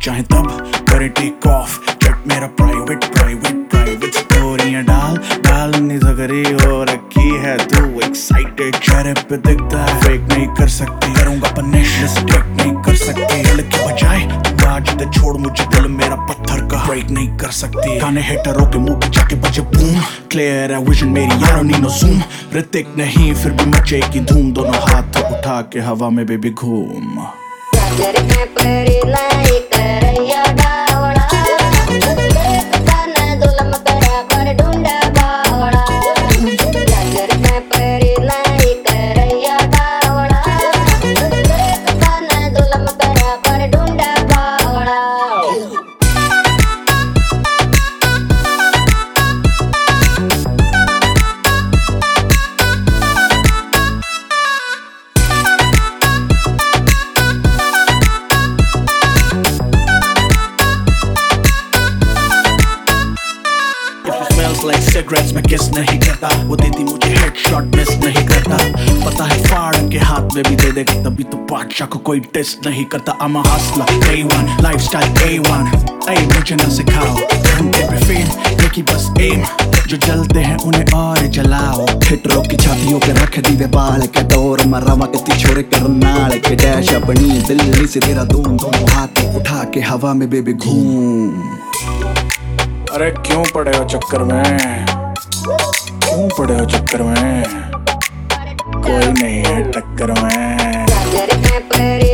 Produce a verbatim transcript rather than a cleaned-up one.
चाहे तब करे टेक ऑफ। चट मेरा प्राइवेट प्राइवेट प्राइवेट स्टोरियां डाल डाल नहीं सकरी हो रखी है तू एक्साइटेड चेहरे पे दिखता है। फेक नहीं कर सकती करूंगा पनिश, मिस्टेक नहीं कर सकती दिल के बजाय बाज दे छोड़ मुझे दिल मेरा पत्थर का ब्रेक नहीं कर सकती। गाने हेटरों के मुंह पे जाके बजे बूम, क्लियर है विजन मेरी यारो नीनो जूम। ऋतिक नहीं फिर भी मचेगी धूम, दोनों हाथ उठा के हवा में बेबी घूम। Like cigarettes मैं किस नहीं करता, वो देती मुझे हेडशॉट मिस नहीं करता। पता है फाड़ के हाथ में भी दे देगा तभी तो बादशाह को कोई टेस्ट नहीं करता। I'm a hustler, A one, lifestyle A one। ऐ मुझे न सिखाओ घंटे पे फेम लेकिन बस एम, जो जलते हैं उन्हें और जलाओ। हिटरों की छातियों पे रख दी दे बाल के दौर मरावा के तिछोरे करनाल के डैश अपनी दिल्ली से तेरा दून दोनों हाथ उठा के हवा में बेबी घूम। अरे क्यों पड़े हो चक्कर में, क्यों पड़े हो चक्कर में, कोई नहीं है टक्कर में।